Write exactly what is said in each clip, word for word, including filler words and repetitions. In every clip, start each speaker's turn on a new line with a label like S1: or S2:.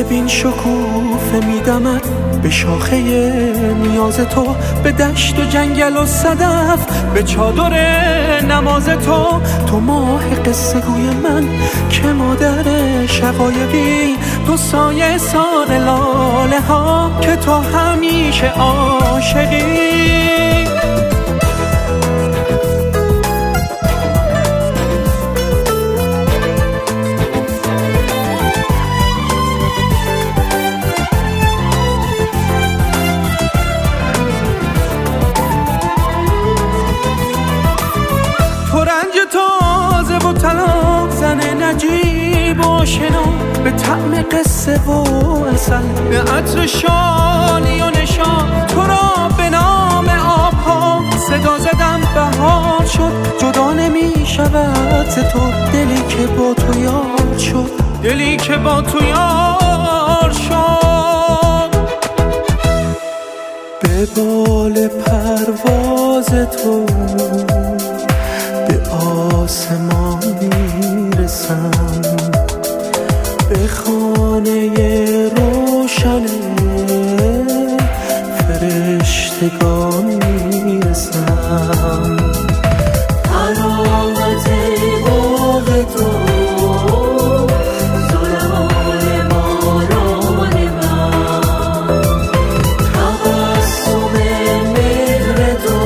S1: ببین شکوفه میدمد به شاخه نیاز تو، به دشت و جنگل و صدف، به چادر نماز تو. تو ماه قصه گوی من که مادر شقایقی، تو سایه سان لاله ها که تو همیشه عاشقی. تازه و طلاق زن نجیب و آشنا، به طعم قصه و اصل، به عطر شالی و نشان. تو را به نام آبها صدا زدم بهار شد، جدا نمی شود ز تو دلی که با تو یار شد، دلی که با تو یار شد. به بال پرواز تو به آسمان میرسم، به خانه روشن فرشتگان میرسم. حلاوت باغ تو، ظلال باران من، تبسم مهر تو،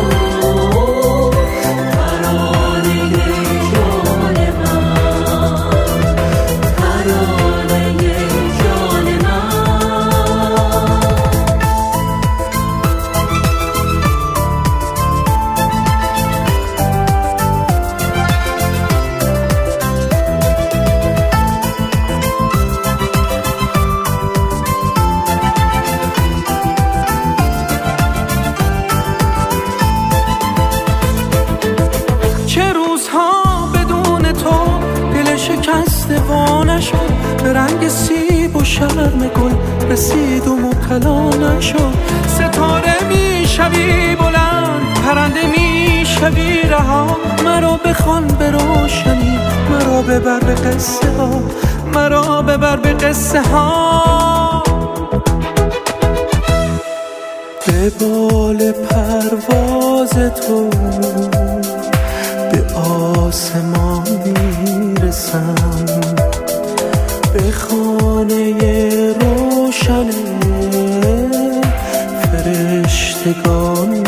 S1: شکسته و نشد، به رنگ سیب و شرم گل رسید و مبتلا نشد. ستاره می شوی بلند، پرنده می شوی رها، مرا بخوان به روشنی، مرا ببر به قصه ها، مرا ببر به قصه ها. به بال پرواز تو به آسمان میرسم، به خانه روشن فرشتگان